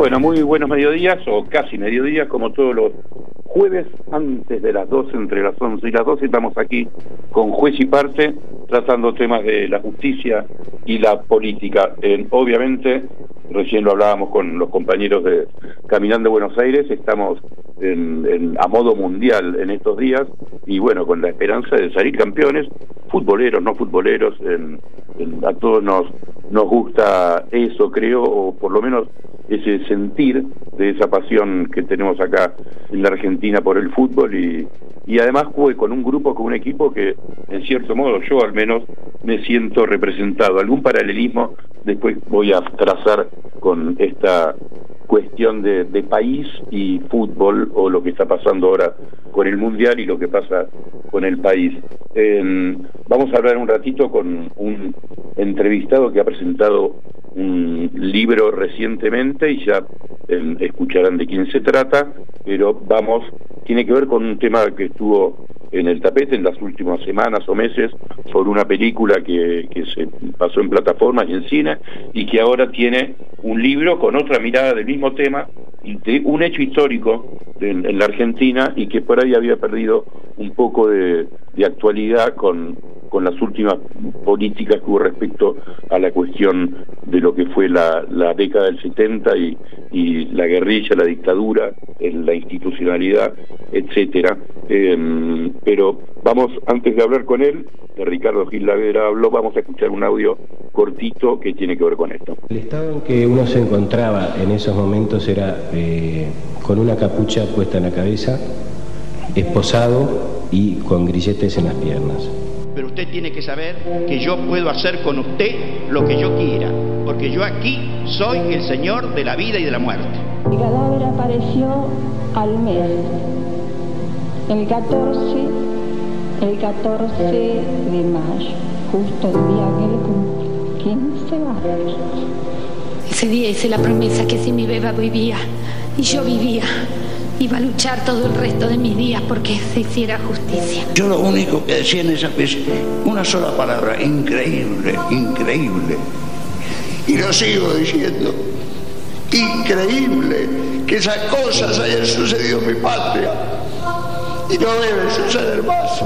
Bueno, muy buenos mediodías, o casi mediodías, como todos los jueves, antes de las 12, entre las 11 y las 12, estamos aquí con Juez y Parte, tratando temas de la justicia y la política. Obviamente, recién lo hablábamos con los compañeros de Caminando Buenos Aires, estamos a modo mundial en estos días, y bueno, con la esperanza de salir campeones, futboleros, no futboleros, a todos nos gusta eso, creo, o por lo menos ese sentir de esa pasión que tenemos acá en la Argentina por el fútbol, y además jugué con un grupo, con un equipo que en cierto modo yo al menos me siento representado. Algún paralelismo después voy a trazar con esta cuestión de país y fútbol, o lo que está pasando ahora con el Mundial y lo que pasa con el país. Vamos a hablar un ratito con un entrevistado que ha presentado un libro recientemente y ya escucharán de quién se trata, pero tiene que ver con un tema que estuvo en el tapete en las últimas semanas o meses, sobre una película que se pasó en plataformas y en cine, y que ahora tiene un libro con otra mirada del mismo tema, de un hecho histórico en la Argentina, y que por ahí había perdido un poco de actualidad con las últimas políticas que hubo respecto a la cuestión de lo que fue la década del 70 y la guerrilla, la dictadura, la institucionalidad, etcétera. Pero vamos, antes de hablar con él, de Ricardo Gil Lavera habló, vamos a escuchar un audio cortito que tiene que ver con esto. El estado en que uno se encontraba en esos momentos era con una capucha puesta en la cabeza, esposado y con grilletes en las piernas. Pero usted tiene que saber que yo puedo hacer con usted lo que yo quiera, porque yo aquí soy el señor de la vida y de la muerte. El cadáver apareció al mes, el 14 de mayo, justo el día que le cumplí 15 años. Ese día hice la promesa que si mi beba vivía y yo vivía, iba a luchar todo el resto de mis días porque se hiciera justicia. Yo lo único que decía en esa vez, una sola palabra: increíble, increíble. Y lo sigo diciendo: increíble que esas cosas hayan sucedido en mi patria y no deben suceder más.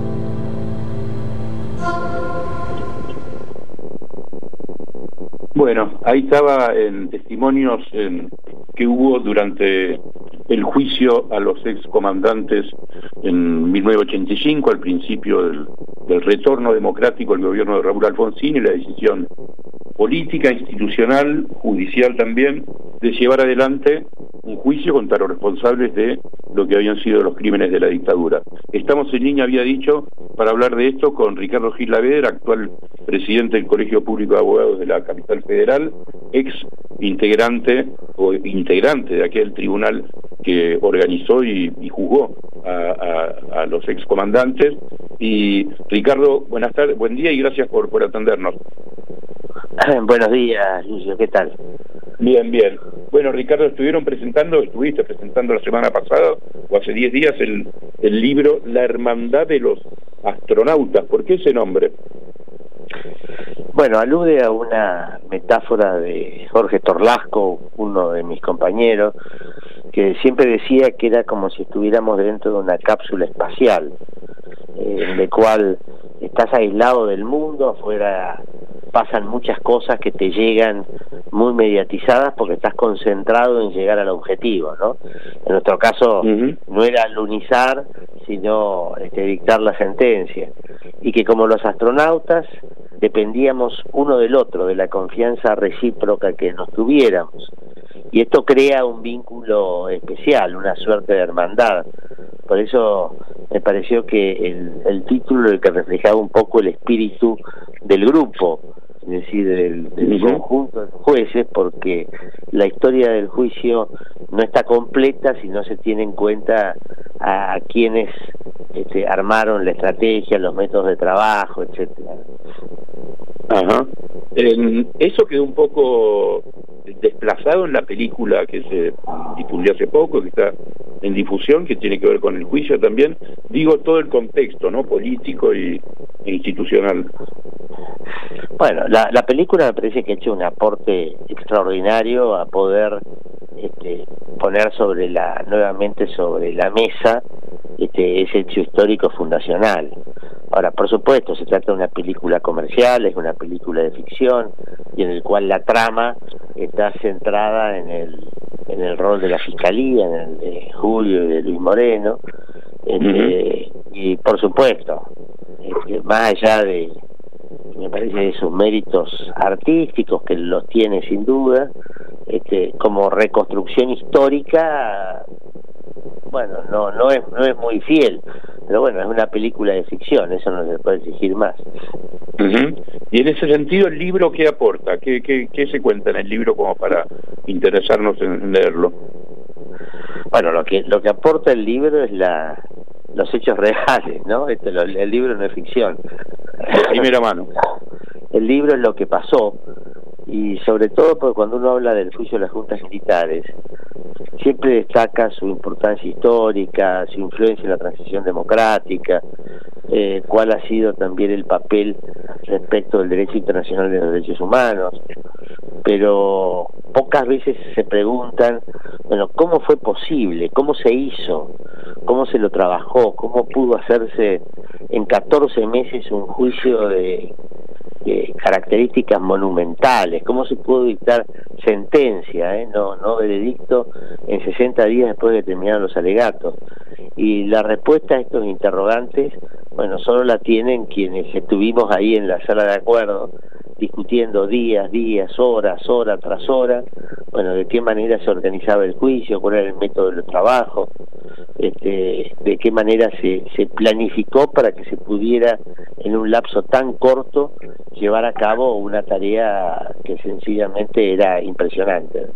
Bueno, ahí estaba en testimonios que hubo durante el juicio a los excomandantes en 1985, al principio del retorno democrático al gobierno de Raúl Alfonsín, y la decisión política, institucional, judicial también, de llevar adelante un juicio contra los responsables de lo que habían sido los crímenes de la dictadura. Estamos en línea, había dicho, para hablar de esto con Ricardo Gil Lavera, actual presidente del Colegio Público de Abogados de la Capital Federal, ex integrante de aquel tribunal que organizó y juzgó a los excomandantes. Y Ricardo, buenas tardes, buen día y gracias por atendernos. Buenos días, Lucio, ¿qué tal? Bien, bien. Bueno, Ricardo, estuviste presentando la semana pasada, o hace 10 días, el libro La Hermandad de los Astronautas. ¿Por qué ese nombre? Bueno, alude a una metáfora de Jorge Torlasco, uno de mis compañeros, que siempre decía que era como si estuviéramos dentro de una cápsula espacial, en la cual estás aislado del mundo, afuera pasan muchas cosas que te llegan muy mediatizadas porque estás concentrado en llegar al objetivo, ¿no? En nuestro caso no era alunizar, sino dictar la sentencia, y que como los astronautas dependíamos uno del otro, de la confianza recíproca que nos tuviéramos, y esto crea un vínculo especial, una suerte de hermandad. Por eso me pareció que el título, el que reflejaba un poco el espíritu del grupo, es decir, del conjunto de jueces, porque la historia del juicio no está completa si no se tiene en cuenta a quienes armaron la estrategia, los métodos de trabajo, etcétera. Ajá. Eso quedó un poco desplazado en la película que se difundió hace poco, que está en difusión, que tiene que ver con el juicio también. Digo, todo el contexto, ¿no?, político e institucional. Bueno, la película me parece que ha hecho un aporte extraordinario a poder poner nuevamente sobre la mesa ese hecho histórico fundacional. Ahora, por supuesto, se trata de una película comercial, es una película de ficción, y en el cual la trama está centrada en el rol de la Fiscalía, en el de Julio y de Luis Moreno, y por supuesto, más allá de, me parece, de sus méritos artísticos, que los tiene sin duda, como reconstrucción histórica, bueno, no es muy fiel, pero bueno, es una película de ficción, eso no se puede exigir más. Y en ese sentido, ¿el libro qué aporta? ¿Qué se cuenta en el libro como para interesarnos en leerlo? Bueno, lo que aporta el libro es los hechos reales, ¿no? El libro no es ficción. De primera mano. El libro es lo que pasó, y sobre todo porque cuando uno habla del juicio de las juntas militares, siempre destaca su importancia histórica, su influencia en la transición democrática, cuál ha sido también el papel respecto del derecho internacional de los derechos humanos, pero pocas veces se preguntan, bueno, ¿cómo fue posible? ¿Cómo se hizo? ¿Cómo se lo trabajó? ¿Cómo pudo hacerse en 14 meses un juicio de características monumentales? ¿Cómo se pudo dictar sentencia, no veredicto, en 60 días después de terminar los alegatos? Y la respuesta a estos interrogantes, bueno, solo la tienen quienes estuvimos ahí en la sala de acuerdo, discutiendo días, hora tras hora, bueno, de qué manera se organizaba el juicio, cuál era el método del trabajo, de qué manera se planificó para que se pudiera en un lapso tan corto llevar a cabo una tarea que sencillamente era impresionante.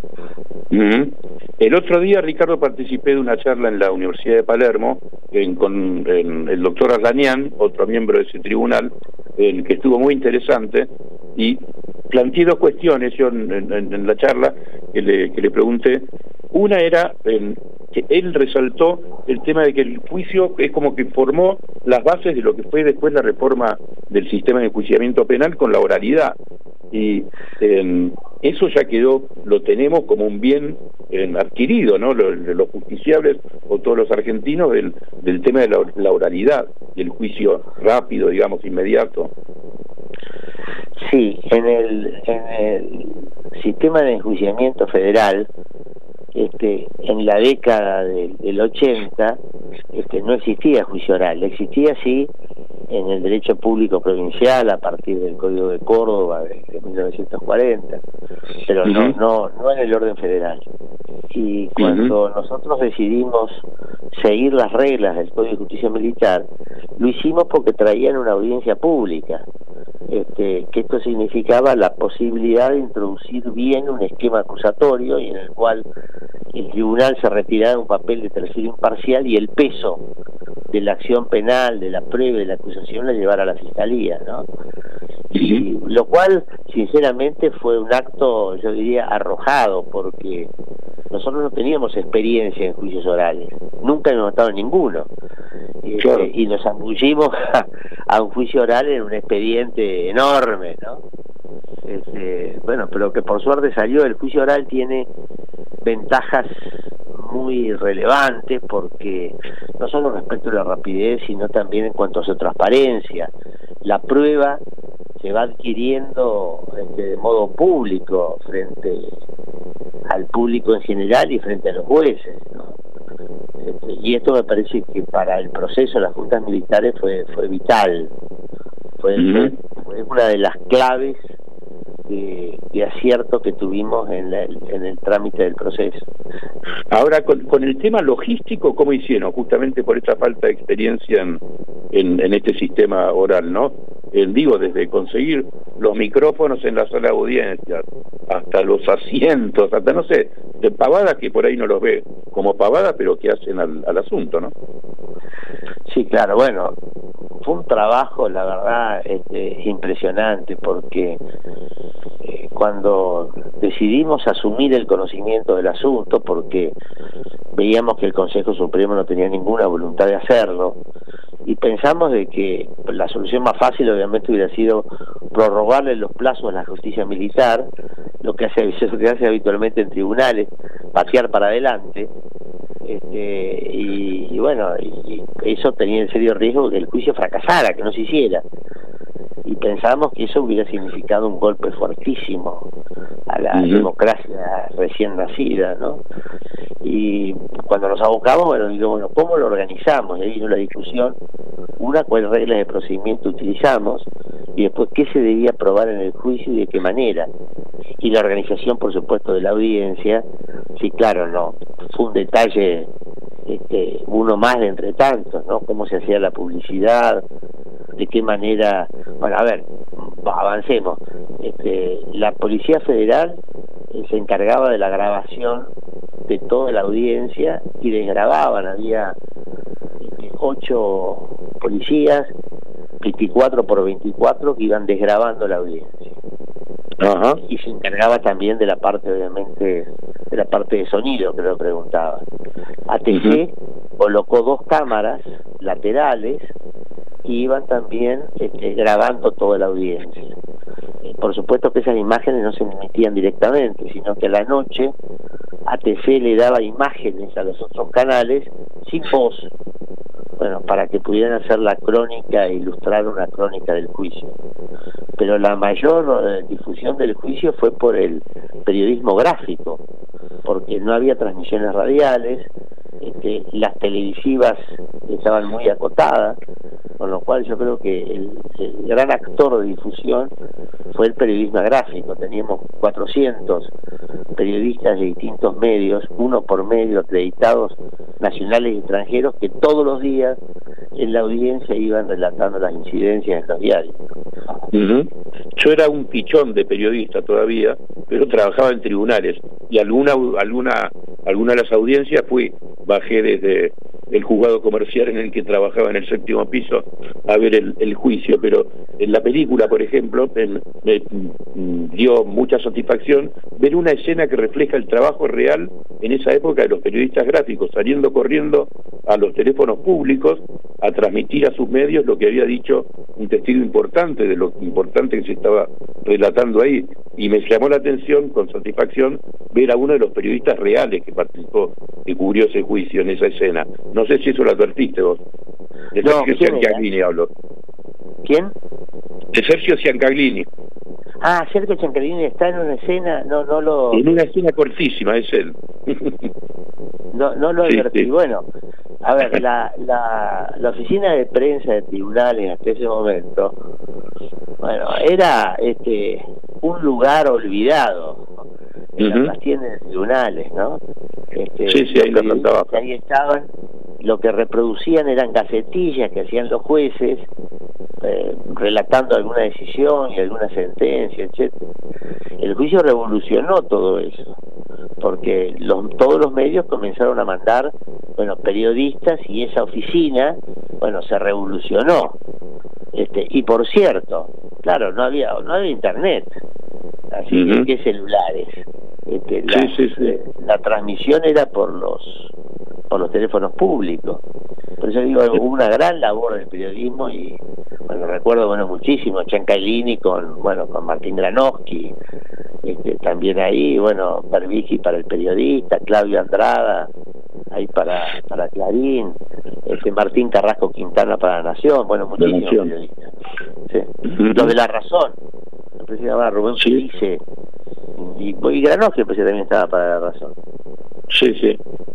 El otro día, Ricardo, participé de una charla en la Universidad de Palermo con el doctor Arlanian, otro miembro de ese tribunal, que estuvo muy interesante, y planteé dos cuestiones yo en la charla que le pregunté. Una era que él resaltó el tema de que el juicio es como que formó las bases de lo que fue después la reforma del sistema de enjuiciamiento penal con la oralidad, y eso ya quedó, lo tenemos como un bien adquirido, ¿no?, los justiciables o todos los argentinos del tema de la oralidad y el juicio rápido, digamos, inmediato. Sí, en el sistema de enjuiciamiento federal, en la década del 80, no existía juicio oral. Existía sí en el derecho público provincial a partir del Código de Córdoba de 1940, pero no en el orden federal. Y cuando nosotros decidimos seguir las reglas del Código de Justicia Militar, lo hicimos porque traían una audiencia pública, que esto significaba la posibilidad de introducir bien un esquema acusatorio y en el cual el tribunal se retirara un papel de tercero imparcial y el peso de la acción penal, de la prueba y de la acusación la llevara a la Fiscalía, ¿no? Y lo cual, sinceramente, fue un acto, yo diría, arrojado, porque nosotros no teníamos experiencia en juicios orales, nunca hemos estado en ninguno, claro. Y nos ambullimos a un juicio oral en un expediente enorme, ¿no? Bueno, pero que por suerte salió. El juicio oral tiene ventajas muy relevantes, porque no solo respecto a la rapidez, sino también en cuanto a su transparencia. La prueba se va adquiriendo de modo público frente al público en general y frente a los jueces, ¿no? Y esto me parece que para el proceso de las juntas militares fue vital, fue una de las claves de acierto que tuvimos en el trámite del proceso. Ahora, con el tema logístico, ¿cómo hicieron? Justamente por esta falta de experiencia en este sistema oral, ¿no? Digo, desde conseguir los micrófonos en la sala de audiencia, hasta los asientos, hasta, no sé, de pavadas que por ahí no los ve como pavadas, pero que hacen al asunto, ¿no? Sí, claro, bueno, fue un trabajo, la verdad, impresionante, porque cuando decidimos asumir el conocimiento del asunto, porque veíamos que el Consejo Supremo no tenía ninguna voluntad de hacerlo, y pensamos de que la solución más fácil obviamente hubiera sido prorrogarle los plazos a la justicia militar, lo que hace habitualmente en tribunales, patear para adelante, y bueno, y eso tenía el serio riesgo de que el juicio fracasara, que no se hiciera, y pensábamos que eso hubiera significado un golpe fuertísimo a la democracia recién nacida, ¿no? Y cuando nos abocamos, bueno, ¿cómo lo organizamos? Y ahí vino la discusión, cuáles reglas de procedimiento utilizamos, y después qué se debía probar en el juicio y de qué manera. Y la organización, por supuesto, de la audiencia, sí, claro, no, fue un detalle, uno más de entre tantos, ¿no? Cómo se hacía la publicidad, de qué manera. Bueno, a ver, avancemos. La Policía Federal se encargaba de la grabación de toda la audiencia y desgrababan, había 8 policías, 24 por 24, que iban desgrabando la audiencia. Ajá. Y se encargaba también de la parte, obviamente, de la parte de sonido, que lo preguntaba. ATC colocó 2 cámaras laterales y iban también grabando toda la audiencia. Por supuesto que esas imágenes no se emitían directamente, sino que a la noche ATC le daba imágenes a los otros canales sin voz, bueno, para que pudieran hacer la crónica e ilustrar una crónica del juicio. Pero la mayor difusión del juicio fue por el periodismo gráfico, porque no había transmisiones radiales, las televisivas estaban muy acotadas, con lo cual yo creo que el gran actor de difusión fue el periodismo gráfico. Teníamos 400 periodistas de distintos medios, uno por medio, acreditados, nacionales y extranjeros, que todos los días en la audiencia iban relatando las incidencias en los diarios. Yo era un pichón de periodista todavía, pero trabajaba en tribunales, y alguna de las audiencias bajé desde el juzgado comercial en el que trabajaba en el 7º piso a ver el juicio, pero en la película, por ejemplo, me dio mucha satisfacción ver una escena que refleja el trabajo real en esa época de los periodistas gráficos, saliendo corriendo a los teléfonos públicos a transmitir a sus medios lo que había dicho un testigo importante, de lo importante que se estaba relatando ahí, y me llamó la atención con satisfacción ver a uno de los periodistas reales que participó, que cubrió ese juicio en esa escena. No sé si eso lo advertiste vos. De Sergio Ciancaglini hablo. ¿Quién? De Sergio Ciancaglini. Ah, Sergio Ciancaglini está en una escena, no lo... En una escena cortísima, es él. No lo advertí. Sí. Bueno, a ver, la oficina de prensa de tribunales hasta ese momento, bueno, era un lugar olvidado en las tiendas de tribunales, ¿no? Ahí estaban, lo que reproducían eran gacetillas que hacían los jueces, relatando alguna decisión y alguna sentencia, etcétera. El juicio revolucionó todo eso, porque todos los medios comenzaron a mandar, periodistas, y esa oficina, se revolucionó. Y por cierto, claro, no había internet, así que celulares. La transmisión era por los teléfonos públicos. Por eso digo, hubo una gran labor del periodismo, y recuerdo muchísimo Ciancaglini con Martín Granowski, también ahí, Berbisky para El Periodista, Claudio Andrada ahí para Clarín, Martín Carrasco Quintana para La Nación, muchísimos periodistas. Sí. Los de La Razón, el se llamaba Rubén Felice, y Granowski también estaba para La Razón. Sí.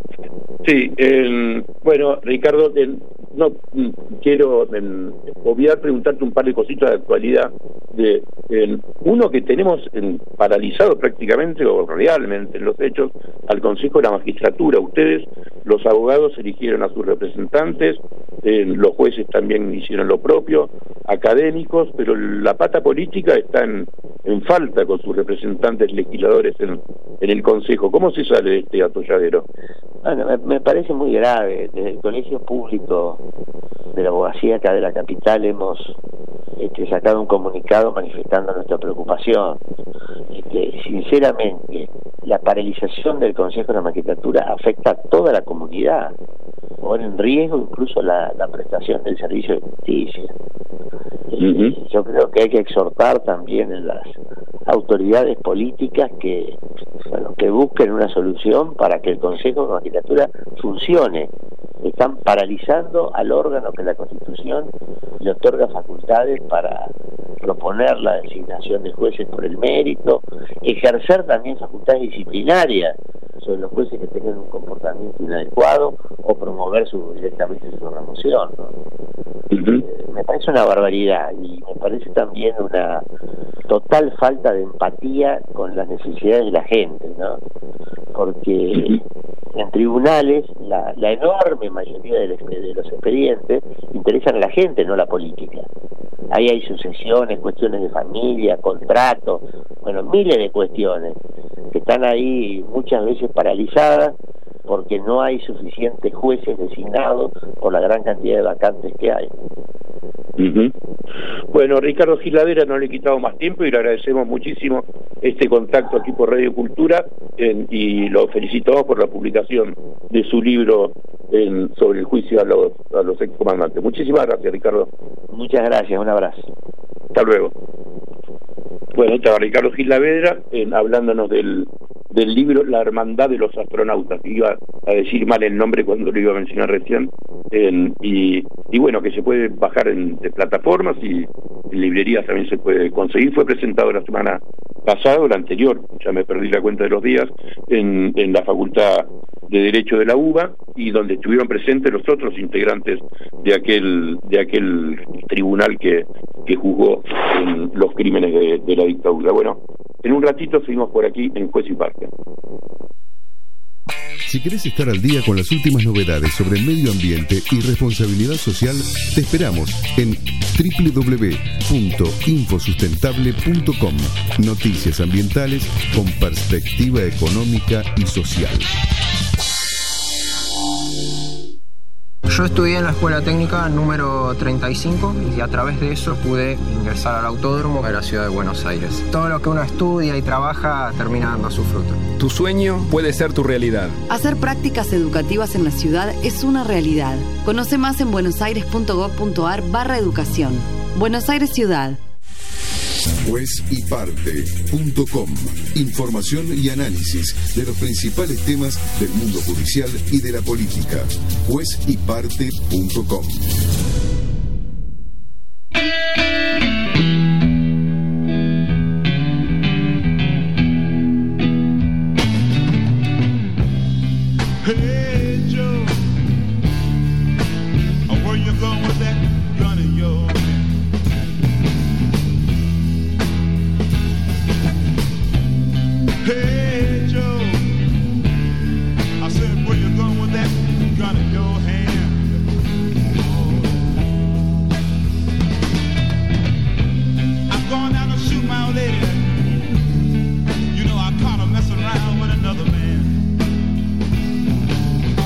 Ricardo, no quiero obviar preguntarte un par de cositas de actualidad. Uno, que tenemos paralizado prácticamente o realmente en los hechos al Consejo de la Magistratura. Ustedes los abogados eligieron a sus representantes, los jueces también hicieron lo propio, académicos, pero la pata política está en falta con sus representantes legisladores en el Consejo. ¿Cómo se sale de este atolladero? Bueno, me parece muy grave. Desde el Colegio Público de la Abogacía acá de la capital hemos sacado un comunicado manifestando nuestra preocupación. Sinceramente, la paralización del Consejo de la Magistratura afecta a toda la comunidad, pone en riesgo incluso la prestación del servicio de justicia. Yo creo que hay que exhortar también a las autoridades políticas que busquen una solución para que el Consejo de la Magistratura funcione. Están paralizando al órgano que la Constitución le otorga facultades para proponer la designación de jueces por el mérito, ejercer también facultades disciplinarias sobre los jueces que tengan un comportamiento inadecuado o promover directamente su remoción, ¿no? Me parece una barbaridad y me parece también una total falta de empatía con las necesidades de la gente, ¿no? Porque en tribunales la enorme mayoría de los expedientes interesan a la gente, no a la política. Ahí hay sucesiones, cuestiones de familia, contratos, miles de cuestiones que están ahí muchas veces paralizadas porque no hay suficientes jueces designados por la gran cantidad de vacantes que hay. Bueno, Ricardo Giladera, no le he quitado más tiempo y le agradecemos muchísimo este contacto aquí por Radio Cultura y lo felicitamos por la publicación de su libro sobre el juicio a los excomandantes. Muchísimas gracias, Ricardo. Muchas gracias, un abrazo. Hasta luego. Bueno, ahí estaba Ricardo Giladera hablándonos del libro La Hermandad de los Astronautas. Iba a decir mal el nombre cuando lo iba a mencionar recién, y bueno, que se puede bajar de plataformas y en librerías también se puede conseguir. Fue presentado la semana pasada o la anterior, ya me perdí la cuenta de los días, en la Facultad de Derecho de la UBA, y donde estuvieron presentes los otros integrantes de aquel tribunal que juzgó los crímenes de la dictadura. Bueno, en un ratito seguimos por aquí en Juez y Parte. Si querés estar al día con las últimas novedades sobre el medio ambiente y responsabilidad social, te esperamos en www.infosustentable.com. Noticias ambientales con perspectiva económica y social. Yo estudié en la Escuela Técnica número 35 y a través de eso pude ingresar al autódromo de la ciudad de Buenos Aires. Todo lo que uno estudia y trabaja termina dando su fruto. Tu sueño puede ser tu realidad. Hacer prácticas educativas en la ciudad es una realidad. Conoce más en buenosaires.gov.ar/educación. Buenos Aires Ciudad. Juezyparte.com. Información y análisis de los principales temas del mundo judicial y de la política. Juezyparte.com. Hey Joe, where you going with that gun of yours? Hey Joe, I said, where you going with that gun in your hand? I'm going down to shoot my old lady. You know I caught her messing around with another man.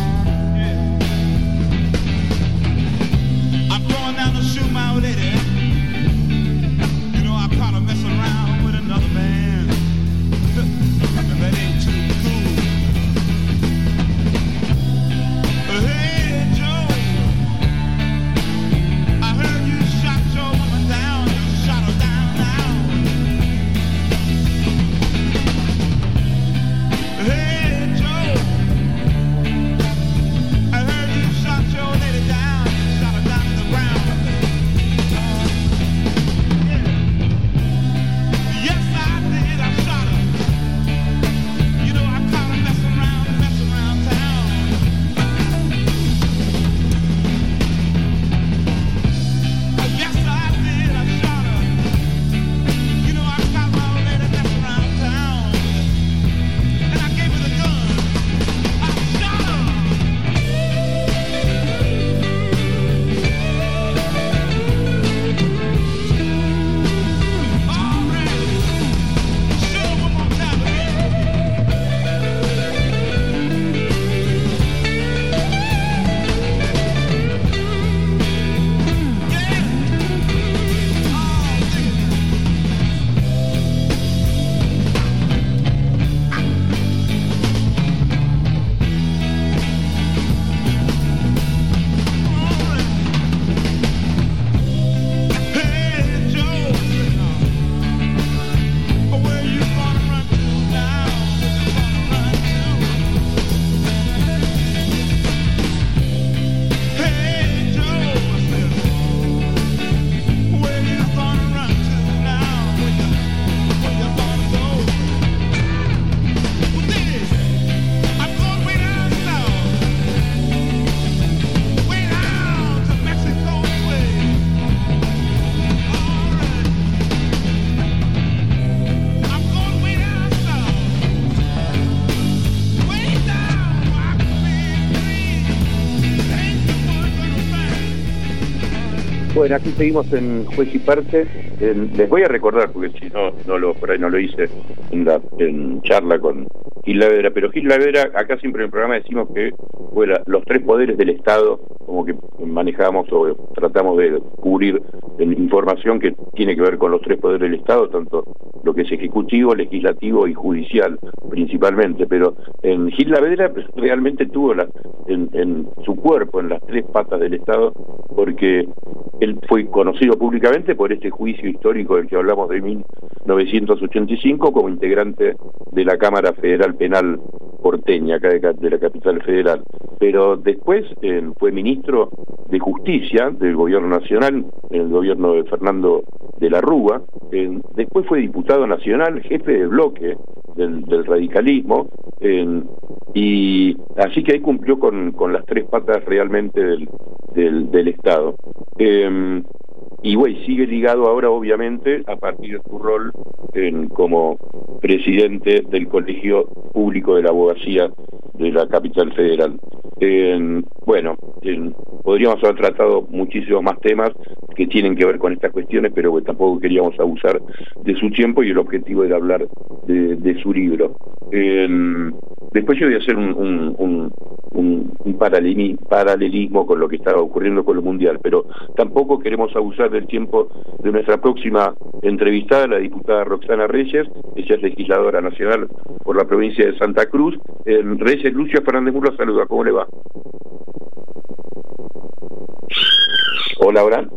Bueno, aquí seguimos en Juez y Parte. Les voy a recordar, porque si no, por ahí no lo hice en charla con Gil Lavera, pero Gil Lavera, acá siempre en el programa decimos que los tres poderes del Estado, como que manejamos o tratamos de cubrir información que tiene que ver con los tres poderes del Estado, tanto lo que es ejecutivo, legislativo y judicial principalmente, pero en Gil Lavera realmente tuvo en su cuerpo, en las tres patas del Estado, porque él fue conocido públicamente por este juicio histórico del que hablamos de 1985 como integrante de la Cámara Federal Penal porteña, acá de la capital federal, pero después fue ministro de Justicia del gobierno nacional, en el gobierno de Fernando de la Rúa, después fue diputado nacional, jefe de bloque del radicalismo, y así que ahí cumplió con las tres patas realmente del Estado. Y sigue ligado ahora obviamente a partir de su rol como presidente del Colegio Público de la Abogacía de la capital federal. Podríamos haber tratado muchísimos más temas que tienen que ver con estas cuestiones, pero tampoco queríamos abusar de su tiempo y el objetivo era hablar de su libro. Después yo voy a hacer un paralelismo con lo que estaba ocurriendo con el Mundial, pero tampoco queremos abusar del tiempo de nuestra próxima entrevistada, la diputada Roxana Reyes. Ella es legisladora nacional por la provincia de Santa Cruz. Reyes, Lucio Fernández Murlo saluda, ¿cómo le va? Hola, Abraham.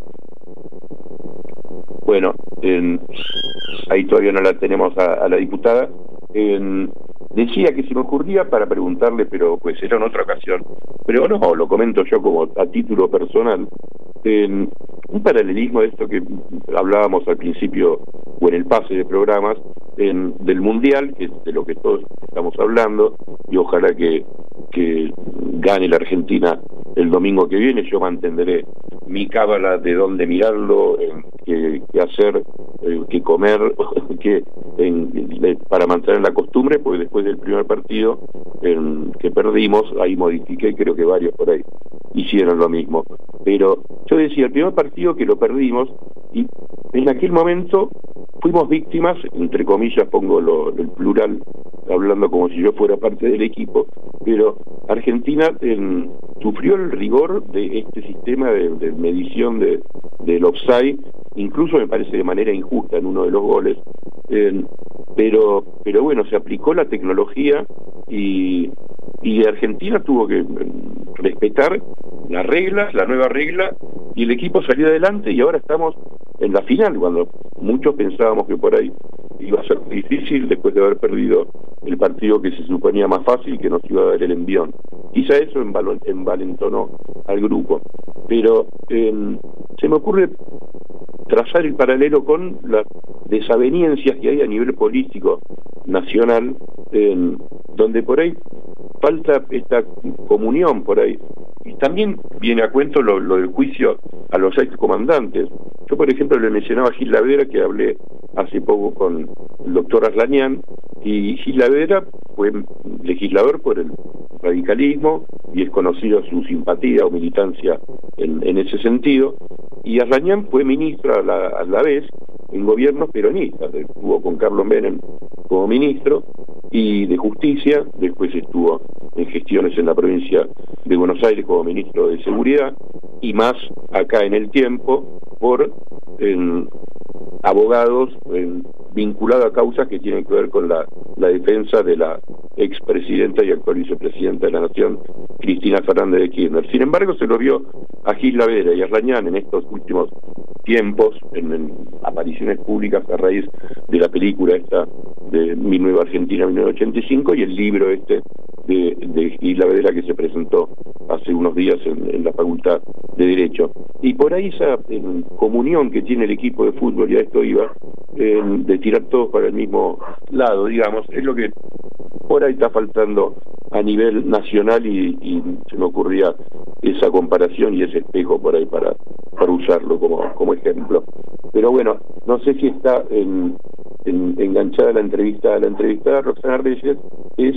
Bueno, ahí todavía no la tenemos a la diputada. Decía que se me ocurría para preguntarle, pero era en otra ocasión, pero no, lo comento yo como a título personal, un paralelismo de esto que hablábamos al principio o en el pase de programas del Mundial, que es de lo que todos estamos hablando, y ojalá que gane la Argentina el domingo que viene. Yo mantendré mi cábala de dónde mirarlo, qué hacer, qué comer, para mantener la costumbre, porque después del primer partido que perdimos, ahí modifiqué, creo que varios por ahí hicieron lo mismo. Pero yo decía, el primer partido que lo perdimos, y en aquel momento fuimos víctimas, entre comillas pongo el plural, hablando como si yo fuera parte del equipo, pero Argentina sufrió el rigor de este sistema de medición del offside, incluso me parece de manera injusta en uno de los goles, pero se aplicó la tecnología y Argentina tuvo que respetar las reglas, la nueva regla, y el equipo salió adelante, y ahora estamos en la final, cuando muchos pensábamos que por ahí iba a ser difícil después de haber perdido el partido que se suponía más fácil, que nos iba a dar el envión. Quizá eso envalentonó al grupo, pero se me ocurre trazar el paralelo con las desavenencias que hay a nivel político nacional, donde por ahí falta esta comunión por ahí. Y también viene a cuento lo del juicio a los excomandantes. Yo, por ejemplo, le mencionaba a Gil Lavera, que hablé hace poco con el doctor Arlañán, y Gil Lavera fue legislador por el radicalismo y es conocido su simpatía o militancia en ese sentido, y Arlañán fue ministro a la vez en gobiernos peronistas. Estuvo con Carlos Menem como ministro y de Justicia, después estuvo en gestiones en la provincia de Buenos Aires como ministro de Seguridad, y más acá en el tiempo por abogados vinculados a causas que tienen que ver con la defensa de la expresidenta y actual vicepresidenta de la Nación, Cristina Fernández de Kirchner. Sin embargo, se lo vio a Gil Lavera y a Arlañán en estos últimos tiempos, en apariciones públicas a raíz de la película esta de Mi Nueva Argentina 1985 y el libro de Gil Lavera que se presentó hace unos días en la Facultad de Derecho. Y por ahí esa comunión que tiene el equipo de fútbol, y a esto iba, de tirar todos para el mismo lado, digamos, es lo que por ahí está faltando a nivel nacional, y se me ocurría esa comparación y ese espejo por ahí para usarlo como ejemplo. Pero bueno, no sé si está enganchada la entrevista. La entrevistada Roxana Reyes es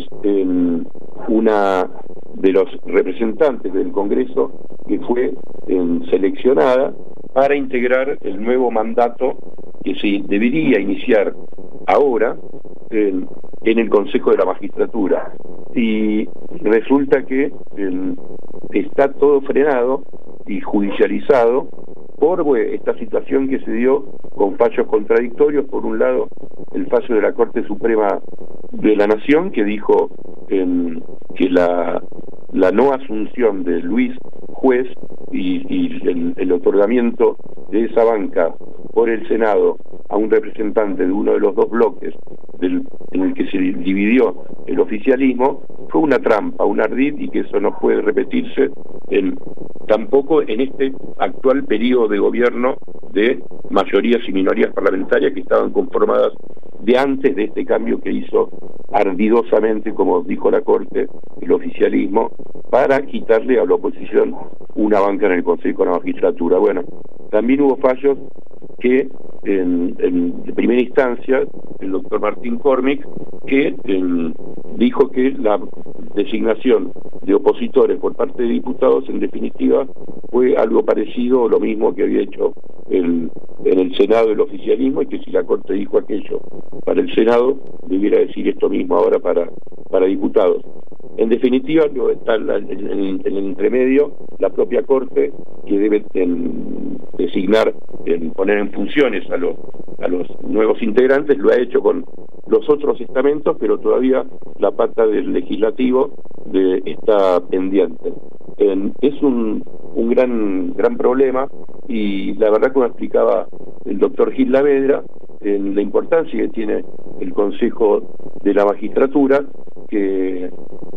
una de los representantes del Congreso que fue seleccionada para integrar el nuevo mandato que se debería iniciar ahora en el Consejo de la Magistratura. Y resulta que está todo frenado y judicializado por esta situación que se dio con fallos contradictorios. Por un lado, el fallo de la Corte Suprema de la Nación, que dijo que la no asunción de Luis Juez y el otorgamiento de esa banca por el Senado a un representante de uno de los dos bloques en el que se dividió el oficialismo, fue una trampa, un ardid, y que eso no puede repetirse tampoco en este actual periodo de gobierno de mayorías y minorías parlamentarias que estaban conformadas de antes de este cambio que hizo ardidosamente, como dijo la Corte, el oficialismo, para quitarle a la oposición una banca en el Consejo de la Magistratura. Bueno, también hubo fallos que en primera instancia el doctor Martín Cormick, que dijo que la designación de opositores por parte de diputados en definitiva fue algo parecido o lo mismo que había hecho en el Senado el oficialismo, y que si la Corte dijo aquello para el Senado, debiera decir esto mismo ahora para diputados. En definitiva, está en el entremedio la propia Corte, que debe designar, poner en funciones a los nuevos integrantes. Lo ha hecho con los otros estamentos, pero todavía la pata del legislativo está pendiente. Es un gran problema, y la verdad, como explicaba el doctor Gil Lavedra, en la importancia que tiene el Consejo de la Magistratura, que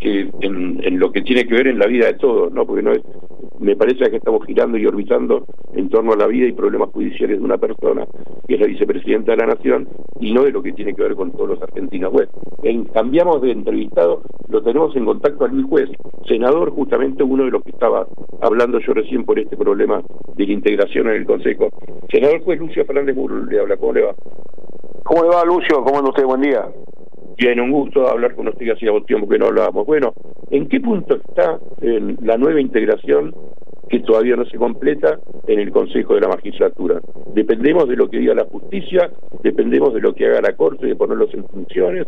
en lo que tiene que ver en la vida de todos, ¿no? Porque no es, me parece que estamos girando y orbitando en torno a la vida y problemas judiciales de una persona que es la vicepresidenta de la Nación, y no de lo que tiene que ver con todos los argentinos. Bueno, cambiamos de entrevistado, lo tenemos en contacto a Luis Juez, senador, justamente uno de los que estaba hablando yo recién por este problema de la integración en el Consejo. Senador Juez, Lucio Fernández Muro le habla. ¿Cómo le va? ¿Cómo le va, Lucio? ¿Cómo anda usted? Buen día. Bien, un gusto hablar con usted, que hacía tiempo que no hablábamos. Bueno, ¿en qué punto está la nueva integración, que todavía no se completa, en el Consejo de la Magistratura? ¿Dependemos de lo que diga la justicia? ¿Dependemos de lo que haga la Corte, de ponerlos en funciones?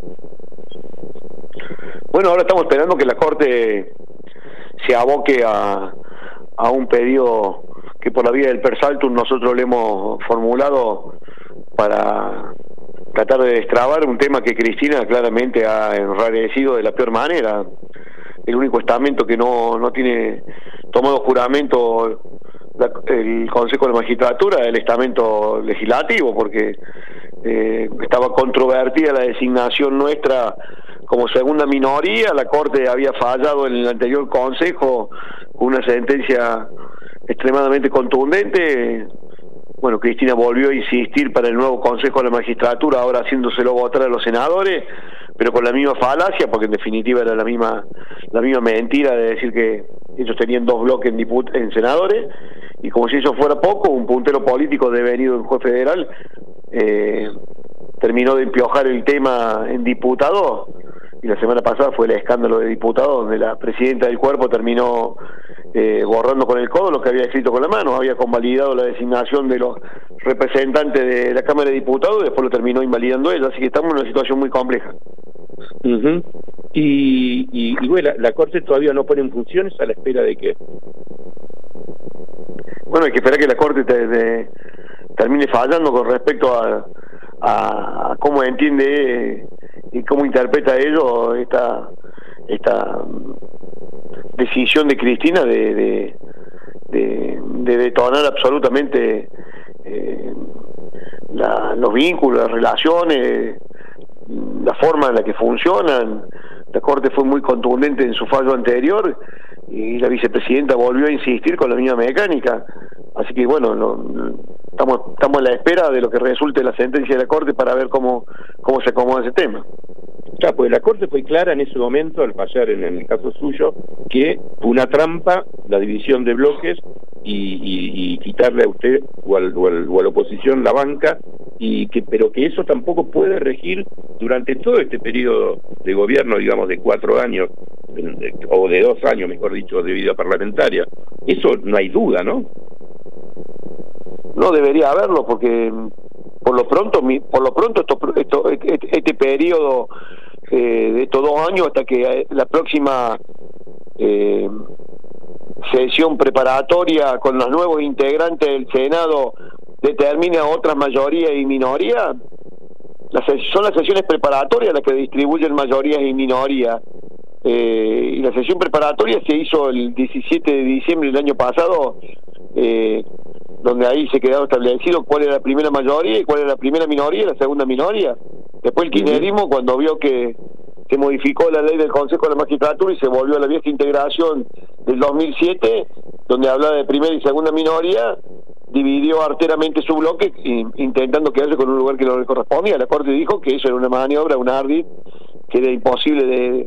Bueno, ahora estamos esperando que la Corte se aboque a un pedido que por la vía del per saltum nosotros le hemos formulado para tratar de destrabar un tema que Cristina claramente ha enrarecido de la peor manera. El único estamento que no tiene tomado juramento el Consejo de la Magistratura es el estamento legislativo, porque estaba controvertida la designación nuestra como segunda minoría. La Corte había fallado en el anterior Consejo con una sentencia extremadamente contundente. Bueno, Cristina volvió a insistir para el nuevo Consejo de la Magistratura, ahora haciéndoselo votar a los senadores, pero con la misma falacia, porque en definitiva era la misma mentira de decir que ellos tenían dos bloques en senadores, y como si eso fuera poco, un puntero político devenido en juez federal terminó de empiojar el tema en diputados, y la semana pasada fue el escándalo de diputados, donde la presidenta del cuerpo terminó borrando con el codo lo que había escrito con la mano. Había convalidado la designación de los representantes de la Cámara de Diputados y después lo terminó invalidando ella, así que estamos en una situación muy compleja. Uh-huh. Y bueno, la Corte todavía no pone en funciones, a la espera de que... Bueno, hay que esperar que la Corte termine fallando con respecto a cómo entiende y cómo interpreta ello esta decisión de Cristina de detonar absolutamente los vínculos, las relaciones, la forma en la que funcionan. La Corte fue muy contundente en su fallo anterior y la vicepresidenta volvió a insistir con la misma mecánica, así que bueno, estamos a la espera de lo que resulte la sentencia de la Corte para ver cómo se acomoda ese tema. Claro, pues la Corte fue clara en ese momento, al fallar en el caso suyo, que fue una trampa la división de bloques y quitarle a usted o a la oposición la banca, pero que eso tampoco puede regir durante todo este periodo de gobierno, digamos, de 4 años, o de 2 años, mejor dicho, de vida parlamentaria. Eso no hay duda, ¿no? no debería haberlo, porque por lo pronto este periodo de estos 2 años hasta que la próxima sesión preparatoria con los nuevos integrantes del Senado determina otras mayorías y minorías, son las sesiones preparatorias las que distribuyen mayorías y minorías, y la sesión preparatoria se hizo el 17 de diciembre del año pasado, donde ahí se quedó establecido cuál era la primera mayoría y cuál era la primera minoría y la segunda minoría. Después el kirchnerismo, cuando vio que se modificó la ley del Consejo de la Magistratura y se volvió a la vieja integración del 2007, donde hablaba de primera y segunda minoría, dividió arteramente su bloque, intentando quedarse con un lugar que no le correspondía. La Corte dijo que eso era una maniobra, un ardid, que era imposible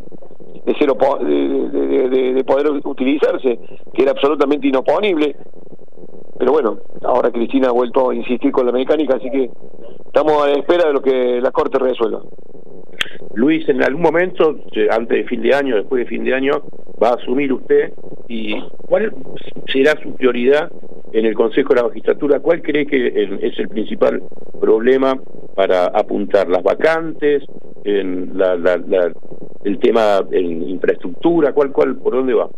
de poder utilizarse, que era absolutamente inoponible. Pero bueno, ahora Cristina ha vuelto a insistir con la mecánica, así que estamos a la espera de lo que la Corte resuelva. Luis, en algún momento, antes de fin de año, después de fin de año, va a asumir usted, y ¿cuál será su prioridad en el Consejo de la Magistratura? ¿Cuál cree que es el principal problema para apuntar? ¿Las vacantes? En el tema en infraestructura? ¿Cuál, por dónde va?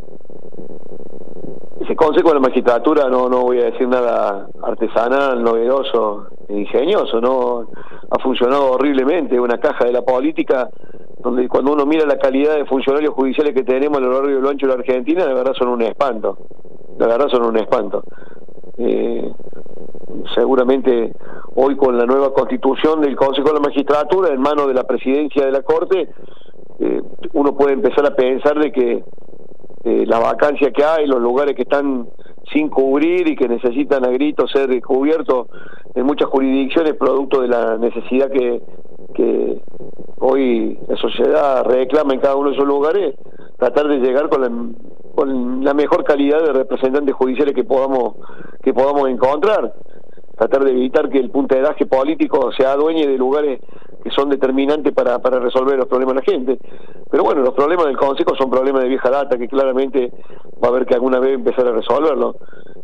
Ese Consejo de la Magistratura, no voy a decir nada artesanal, novedoso, ingenioso, no ha funcionado horriblemente, una caja de la política, donde cuando uno mira la calidad de funcionarios judiciales que tenemos a lo largo y lo ancho de la Argentina, de verdad son un espanto, seguramente hoy, con la nueva constitución del Consejo de la Magistratura en manos de la presidencia de la Corte, uno puede empezar a pensar de que la vacancia que hay, los lugares que están sin cubrir y que necesitan a gritos ser cubiertos en muchas jurisdicciones, producto de la necesidad que hoy la sociedad reclama en cada uno de esos lugares, tratar de llegar con la mejor calidad de representantes judiciales que podamos encontrar, tratar de evitar que el puntaje político se adueñe de lugares que son determinantes para resolver los problemas de la gente. Pero bueno, los problemas del Consejo son problemas de vieja data, que claramente va a haber que alguna vez empezar a resolverlo.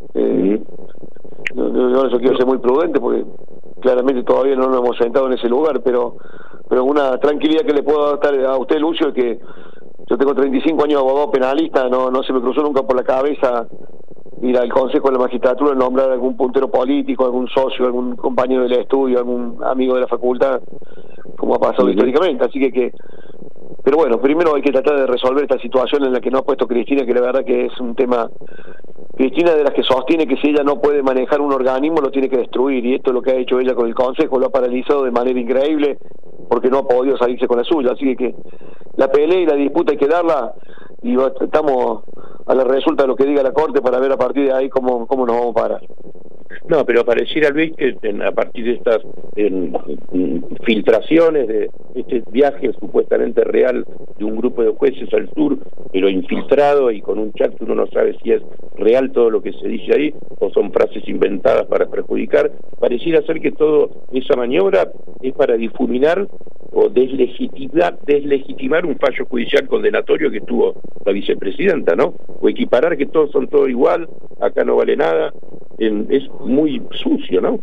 Yo quiero ser muy prudente, porque claramente todavía no nos hemos sentado en ese lugar, pero una tranquilidad que le puedo dar a usted, Lucio, es que yo tengo 35 años de abogado penalista, no se me cruzó nunca por la cabeza ir al Consejo de la Magistratura a nombrar algún puntero político, algún socio, algún compañero del estudio, algún amigo de la facultad, como ha pasado históricamente. Así que pero bueno, primero hay que tratar de resolver esta situación en la que nos ha puesto Cristina, que la verdad que es un tema. Cristina de las que sostiene que si ella no puede manejar un organismo lo tiene que destruir, y esto es lo que ha hecho ella con el Consejo, lo ha paralizado de manera increíble porque no ha podido salirse con la suya. Así que la pelea y la disputa hay que darla, y estamos a la resulta de lo que diga la Corte para ver a partir de ahí cómo nos vamos a parar. No, pero pareciera, Luis, que a partir de estas filtraciones de este viaje supuestamente real de un grupo de jueces al sur, pero infiltrado y con un chat que uno no sabe si es real todo lo que se dice ahí o son frases inventadas para perjudicar, pareciera ser que toda esa maniobra es para difuminar o deslegitimar un fallo judicial condenatorio que tuvo la vicepresidenta, ¿no? O equiparar que todos son todo igual, acá no vale nada. Es muy sucio, ¿no?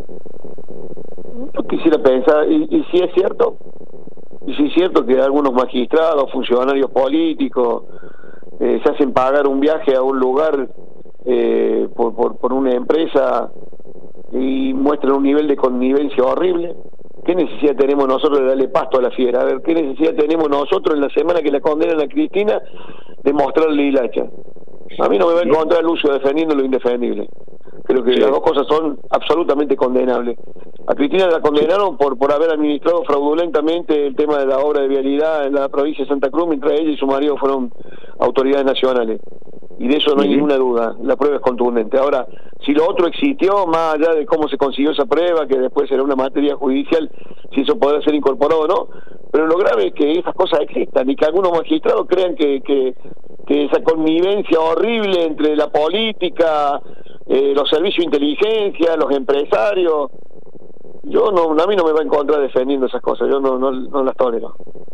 Yo quisiera pensar, y si es cierto, que algunos magistrados, funcionarios políticos se hacen pagar un viaje a un lugar por una empresa y muestran un nivel de connivencia horrible. ¿Qué necesidad tenemos nosotros de darle pasto a la fiera? A ver, ¿qué necesidad tenemos nosotros en la semana que la condenan a Cristina de mostrarle hilacha? A mí no me va a encontrar Lucio defendiendo lo indefendible. Creo que las dos cosas son absolutamente condenables. A Cristina la condenaron por haber administrado fraudulentamente el tema de la obra de vialidad en la provincia de Santa Cruz, mientras ella y su marido fueron autoridades nacionales. Y de eso no hay ninguna duda, la prueba es contundente. Ahora, si lo otro existió, más allá de cómo se consiguió esa prueba, que después será una materia judicial, si eso podrá ser incorporado o no, pero lo grave es que esas cosas existan y que algunos magistrados crean que esa connivencia horrible entre la política, los servicios de inteligencia, los empresarios, a mí no me va a encontrar defendiendo esas cosas, yo no las tolero.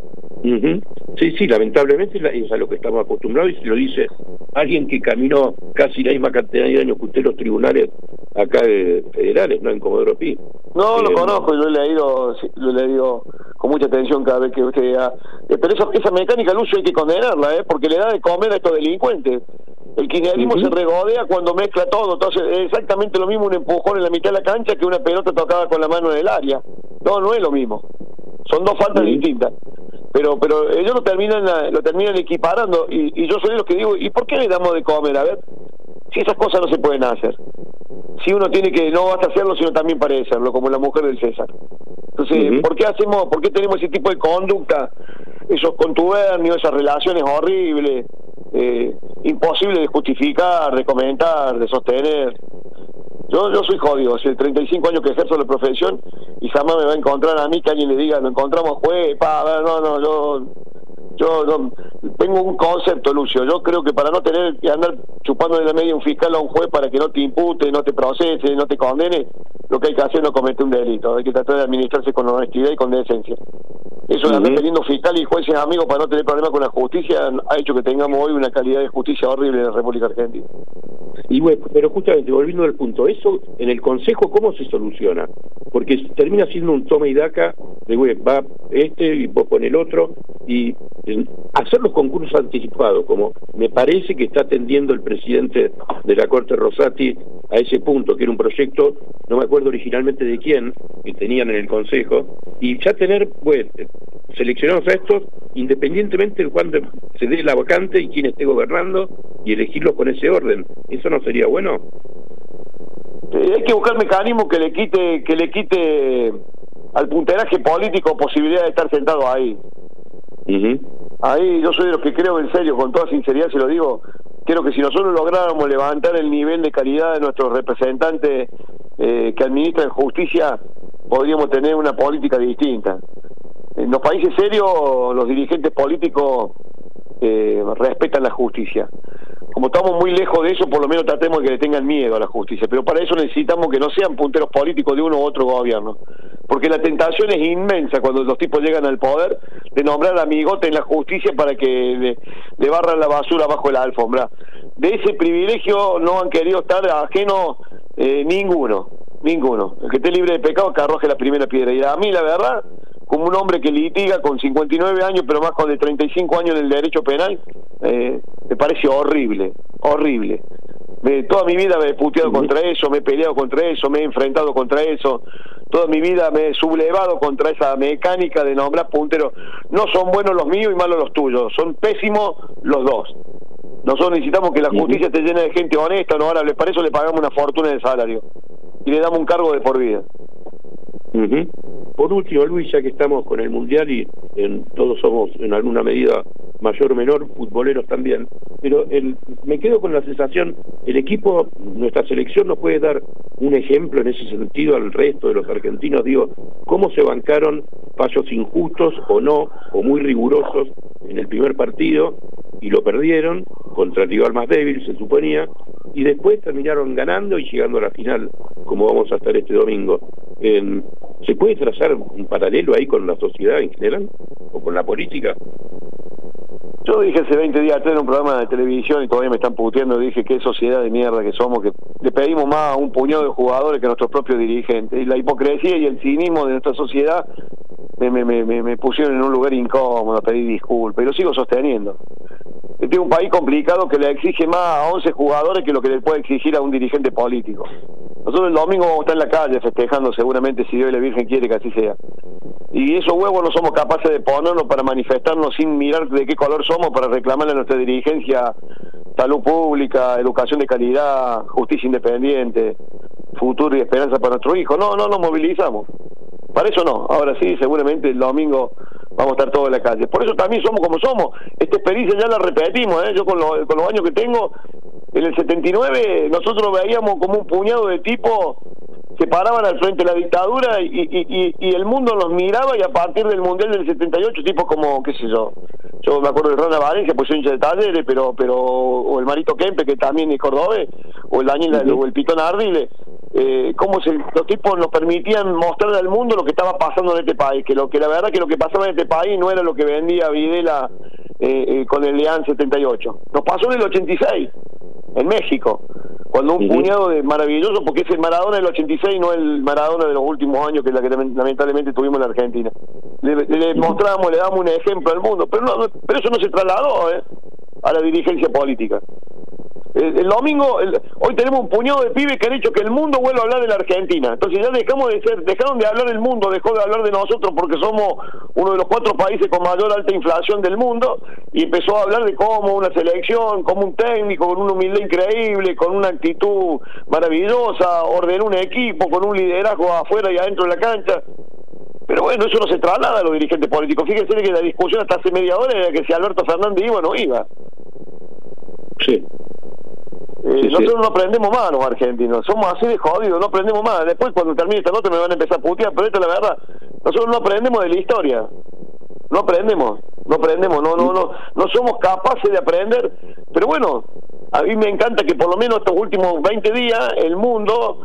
Sí, lamentablemente es a lo que estamos acostumbrados, y se lo dice alguien que caminó casi la misma cantidad de años que usted los tribunales acá federales, ¿no? En Comodoro Pi. No, lo conozco, yo lo he leído con mucha atención cada vez que usted pero esa mecánica, Lucio, hay que condenarla, porque le da de comer a estos delincuentes. El kirchnerismo se regodea cuando mezcla todo, entonces es exactamente lo mismo un empujón en la mitad de la cancha que una pelota tocada con la mano en el área. No es lo mismo. Son dos faltas distintas. Pero ellos lo terminan equiparando, y yo soy de los que digo, ¿y por qué le damos de comer? A ver, si esas cosas no se pueden hacer. Si uno tiene que, no basta hacerlo, sino también parecerlo, como la mujer del César. Entonces, ¿por qué tenemos ese tipo de conducta, esos contubernios, esas relaciones horribles, imposibles de justificar, de comentar, de sostener? Yo soy jodido, hace 35 años que ejerzo la profesión, y jamás me va a encontrar a mí que alguien le diga, lo encontramos juez, yo tengo un concepto, Lucio. Yo creo que para no tener que andar chupando de la media un fiscal a un juez para que no te impute, no te procese, no te condene, lo que hay que hacer es no cometer un delito. Hay que tratar de administrarse con honestidad y con decencia. Eso de andar teniendo fiscal y jueces amigos para no tener problemas con la justicia ha hecho que tengamos hoy una calidad de justicia horrible en la República Argentina. Y bueno, pero justamente volviendo al punto, eso en el Consejo, ¿cómo se soluciona? Porque termina siendo un toma y daca de va este y vos pon el otro, y hacer los concursos anticipados, como me parece que está atendiendo el presidente de la Corte Rosati a ese punto, que era un proyecto, no me acuerdo originalmente de quién, que tenían en el Consejo, y ya tener, seleccionados a estos, independientemente de cuándo se dé la vacante y quién esté gobernando, y elegirlos con ese orden. ¿Eso no sería bueno? Hay que buscar mecanismos que le quite al punteraje político posibilidad de estar sentado ahí. Ahí yo soy de los que creo, en serio, con toda sinceridad se lo digo, creo que si nosotros lográramos levantar el nivel de calidad de nuestros representantes que administran justicia, podríamos tener una política distinta. En los países serios, los dirigentes políticos respetan la justicia. Como estamos muy lejos de eso, por lo menos tratemos de que le tengan miedo a la justicia, pero para eso necesitamos que no sean punteros políticos de uno u otro gobierno, porque la tentación es inmensa cuando los tipos llegan al poder de nombrar amigote en la justicia para que le barran la basura bajo la alfombra. De ese privilegio no han querido estar ajenos ninguno. El que esté libre de pecado que arroje la primera piedra. Y a mí, la verdad, como un hombre que litiga con 59 años, pero más con de 35 años en el derecho penal, me parece horrible. Toda mi vida me he puteado contra eso, me he peleado contra eso, me he enfrentado contra eso. Toda mi vida me he sublevado contra esa mecánica de nombrar punteros. No son buenos los míos y malos los tuyos, son pésimos los dos. Nosotros necesitamos que la justicia esté llena de gente honesta, no honorable, para eso le pagamos una fortuna de salario y le damos un cargo de por vida. Por último, Luis, ya que estamos con el Mundial y todos somos en alguna medida mayor o menor, futboleros también, pero me quedo con la sensación, el equipo, nuestra selección nos puede dar un ejemplo en ese sentido al resto de los argentinos, digo, cómo se bancaron fallos injustos o no, o muy rigurosos en el primer partido, y lo perdieron contra el rival más débil, se suponía, y después terminaron ganando y llegando a la final, como vamos a estar este domingo. ¿Se puede trazar un paralelo ahí con la sociedad en general o con la política? Yo dije hace 20 días atrás en un programa de televisión y todavía me están puteando, dije qué sociedad de mierda que somos, que le pedimos más a un puñado de jugadores que a nuestros propios dirigentes, y la hipocresía y el cinismo de nuestra sociedad me pusieron en un lugar incómodo a pedir disculpas, y lo sigo sosteniendo. Este es un país complicado que le exige más a 11 jugadores que lo que le puede exigir a un dirigente político. Nosotros el domingo vamos a estar en la calle festejando seguramente, si Dios y la Virgen quiere que así sea. Y esos huevos no somos capaces de ponernos para manifestarnos sin mirar de qué color somos, para reclamarle a nuestra dirigencia salud pública, educación de calidad, justicia independiente, futuro y esperanza para nuestro hijo. No nos movilizamos. Para eso no. Ahora sí, seguramente el domingo vamos a estar todos en la calle. Por eso también somos como somos. Esta experiencia ya la repetimos, Yo con los años que tengo, en el 79 nosotros veíamos como un puñado de tipos se paraban al frente de la dictadura y el mundo nos miraba, y a partir del Mundial del 78 tipos como, qué sé yo me acuerdo de Rana Valencia, pues soy hincha de Talleres, pero o el Marito Kempe, que también es cordobés, o el Daniel o el Pitón Ardile, los tipos nos permitían mostrar al mundo lo que estaba pasando en este país, que la verdad que lo que pasaba en este país no era lo que vendía Videla con el Leán 78. Nos pasó en el 86, en México, cuando un puñado de maravilloso, porque es el Maradona del 86, no el Maradona de los últimos años, que es la que lamentablemente tuvimos en la Argentina. Le mostramos, le damos un ejemplo al mundo, pero eso no se trasladó a la dirigencia política. El domingo, hoy tenemos un puñado de pibes que han hecho que el mundo vuelva a hablar de la Argentina. Entonces ya dejaron de hablar del mundo, dejó de hablar de nosotros porque somos uno de los 4 países con mayor alta inflación del mundo, y empezó a hablar de cómo una selección, como un técnico con una humildad increíble, con una actitud maravillosa, ordenó un equipo con un liderazgo afuera y adentro de la cancha. Pero bueno, eso no se traslada a los dirigentes políticos. Fíjense que la discusión hasta hace media hora era que si Alberto Fernández iba o no iba. Sí. Nosotros no aprendemos más los argentinos, somos así de jodidos, no aprendemos más. Después cuando termine esta nota me van a empezar a putear, pero esta es la verdad. Nosotros no aprendemos de la historia, no aprendemos, no somos capaces de aprender. Pero bueno, a mí me encanta que por lo menos estos últimos 20 días el mundo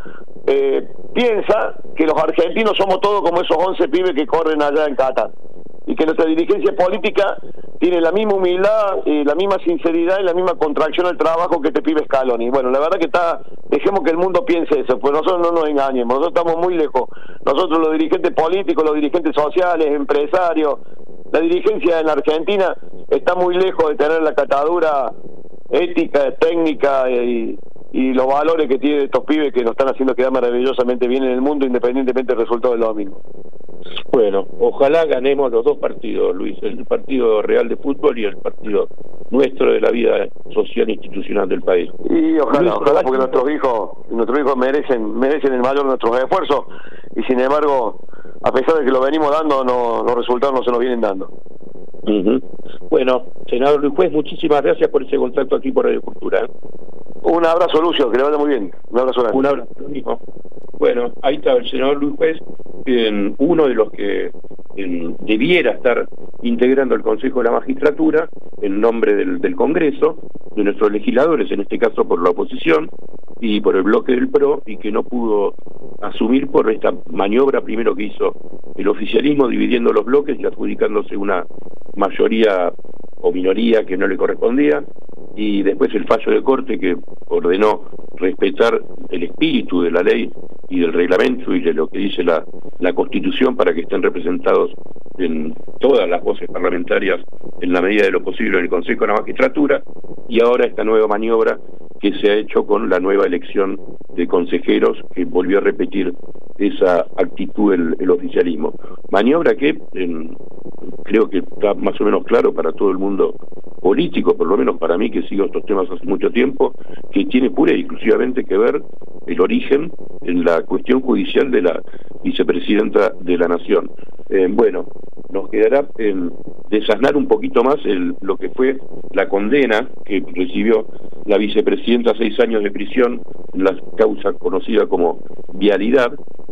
piensa que los argentinos somos todos como esos 11 pibes que corren allá en Qatar, y que nuestra dirigencia política tiene la misma humildad, la misma sinceridad y la misma contracción al trabajo que este pibe Scaloni. Bueno, la verdad que dejemos que el mundo piense eso, pues nosotros no nos engañemos, nosotros estamos muy lejos. Nosotros, los dirigentes políticos, los dirigentes sociales, empresarios, la dirigencia en la Argentina está muy lejos de tener la catadura ética, técnica y los valores que tienen estos pibes que nos están haciendo quedar maravillosamente bien en el mundo, independientemente del resultado del domingo. Bueno, ojalá ganemos los 2 partidos, Luis, el partido real de fútbol y el partido nuestro de la vida social e institucional del país. Y ojalá, porque nuestros hijos merecen el mayor de nuestros esfuerzos, y sin embargo, a pesar de que lo venimos dando, los resultados no se nos vienen dando. Bueno, senador Luis Juez, muchísimas gracias por ese contacto aquí por Radio Cultura. Un abrazo, Lucio, que le vaya muy bien. Un abrazo grande. Un abrazo, lo mismo. Bueno, ahí está el senador Luis Juez, uno de los que debiera estar integrando el Consejo de la Magistratura en nombre del Congreso, de nuestros legisladores, en este caso por la oposición y por el bloque del PRO, y que no pudo asumir por esta maniobra primero que hizo el oficialismo, dividiendo los bloques y adjudicándose una mayoría o minoría que no le correspondía, y después el fallo de corte que ordenó respetar el espíritu de la ley y del reglamento y de lo que dice la Constitución para que estén representados en todas las voces parlamentarias en la medida de lo posible en el Consejo de la Magistratura, y ahora esta nueva maniobra que se ha hecho con la nueva elección de consejeros, que volvió a repetir esa actitud el oficialismo. Maniobra que creo que está más o menos claro para todo el mundo político, por lo menos para mí que sigo estos temas hace mucho tiempo, que tiene pura y exclusivamente que ver el origen en la cuestión judicial de la vicepresidenta de la Nación. Bueno, nos quedará desasnar un poquito más lo que fue la condena que recibió la vicepresidenta, 6 años de prisión en la causa conocida como Vialidad.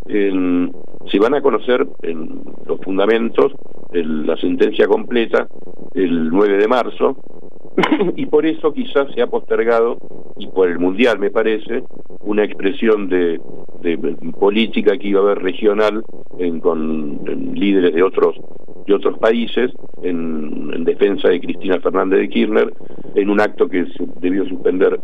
Se van a conocer los fundamentos, la sentencia completa, el 9 de marzo, y por eso quizás se ha postergado, y por el Mundial me parece, una expresión de política que iba a haber regional con líderes de otros países en defensa de Cristina Fernández de Kirchner, en un acto que se debió suspender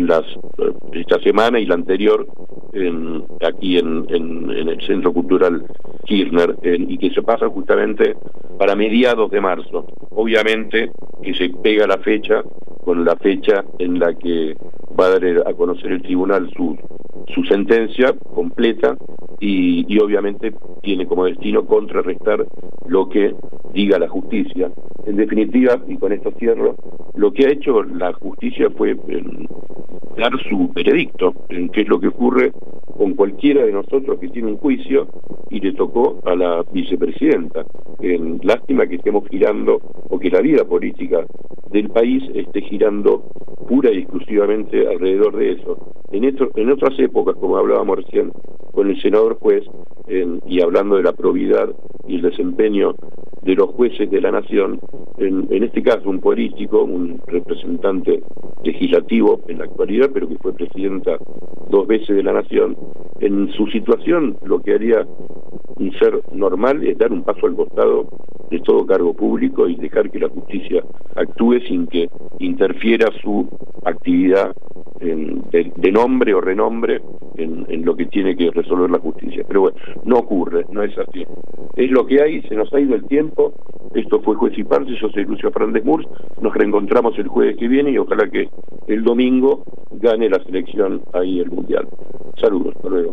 esta semana y la anterior aquí en el Centro Cultural Kirchner, y que se pasa justamente para mediados de marzo. Obviamente que se pega la fecha con la fecha en la que va a dar a conocer el tribunal su sentencia completa, y obviamente tiene como destino contrarrestar lo que diga la justicia. En definitiva, y con esto cierro, lo que ha hecho la justicia fue dar su veredicto en qué es lo que ocurre con cualquiera de nosotros que tiene un juicio, y le tocó a la vicepresidenta. Lástima que estemos girando, o que la vida política del país esté girando pura y exclusivamente alrededor de eso. En otras épocas, como hablábamos recién con el senador Juez, y hablando de la probidad y el desempeño de los jueces de la nación, en este caso un político, un representante legislativo en la actualidad, pero que fue presidenta 2 veces de la nación. En su situación lo que haría un ser normal es dar un paso al costado de todo cargo público y dejar que la justicia actúe sin que interfiera su actividad de nombre o renombre en lo que tiene que resolver la justicia. Pero bueno, no ocurre, no es así. Es lo que hay, se nos ha ido el tiempo. Esto fue Juez y Parte, yo soy Lucio Fernández Murs. Nos reencontramos el jueves que viene y ojalá que el domingo gane la selección ahí el Mundial. Saludos, hasta luego.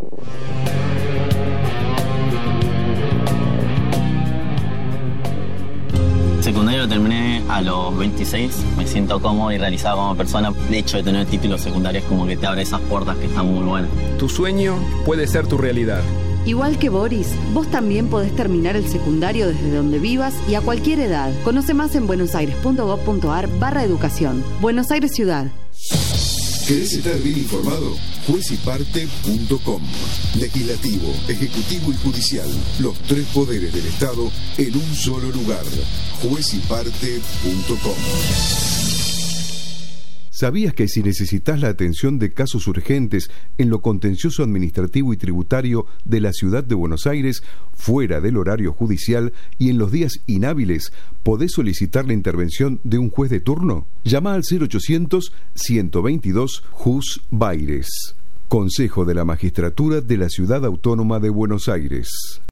Secundario lo terminé a los 26, me siento cómodo y realizado como persona. El hecho de tener títulos secundarios como que te abre esas puertas que están muy buenas. Tu sueño puede ser tu realidad. Igual que Boris, vos también podés terminar el secundario desde donde vivas y a cualquier edad. Conoce más en buenosaires.gov.ar/educación. Buenos Aires Ciudad. ¿Querés estar bien informado? Juezyparte.com. Legislativo, ejecutivo y judicial. Los 3 poderes del Estado en un solo lugar. Juezyparte.com. ¿Sabías que si necesitas la atención de casos urgentes en lo contencioso administrativo y tributario de la ciudad de Buenos Aires, fuera del horario judicial y en los días inhábiles, podés solicitar la intervención de un juez de turno? Llama al 0800-122 Jus Baires. Consejo de la Magistratura de la Ciudad Autónoma de Buenos Aires.